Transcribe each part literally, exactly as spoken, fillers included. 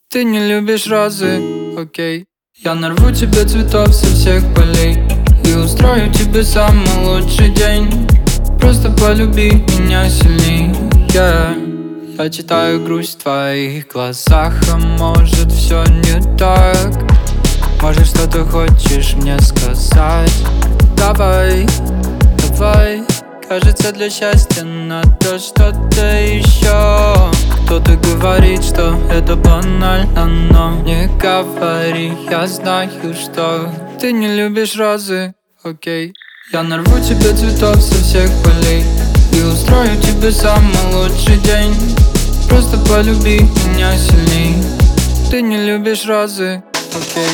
Ты не любишь розы, окей. Я нарву тебе цветов со всех полей и устрою тебе самый лучший день. Просто полюби меня сильней, yeah. Я читаю грусть в твоих глазах, а может все не так. Может что-то хочешь мне сказать? Давай, давай. Кажется, для счастья надо что-то еще. Кто-то говорит, что это банально, но не говори. Я знаю, что ты не любишь розы, окей. Я нарву тебе цветов со всех полей и устрою тебе самый лучший день. Просто полюби меня сильней. Ты не любишь розы, окей.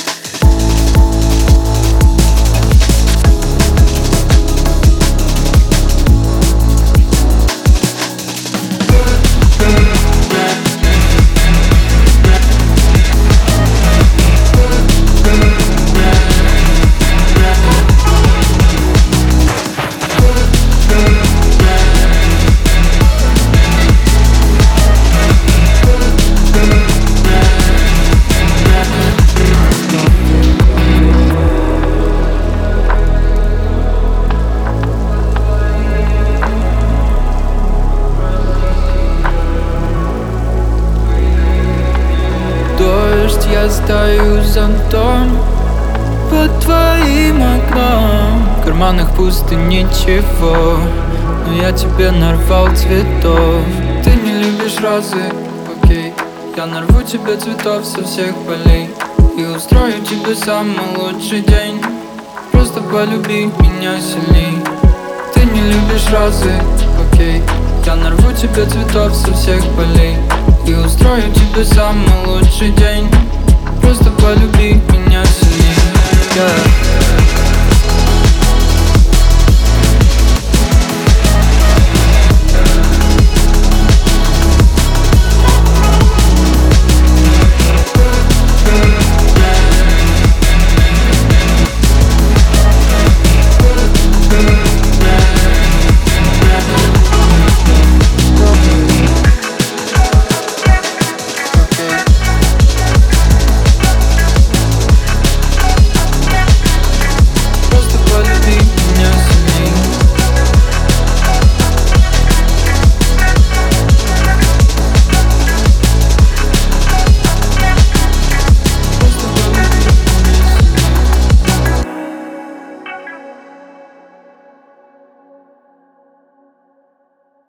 Дождь, я стою зонтом под твоим окном. В карманах пусто ничего, но я тебе нарвал цветов. Ты не любишь розы, окей. Я нарву тебе цветов со всех полей и устрою тебе самый лучший день. Просто полюби меня сильней. Ты не любишь розы, окей. Я нарву тебе цветов со всех полей и устрою тебе самый лучший день. Просто полюби меня сильней, yeah.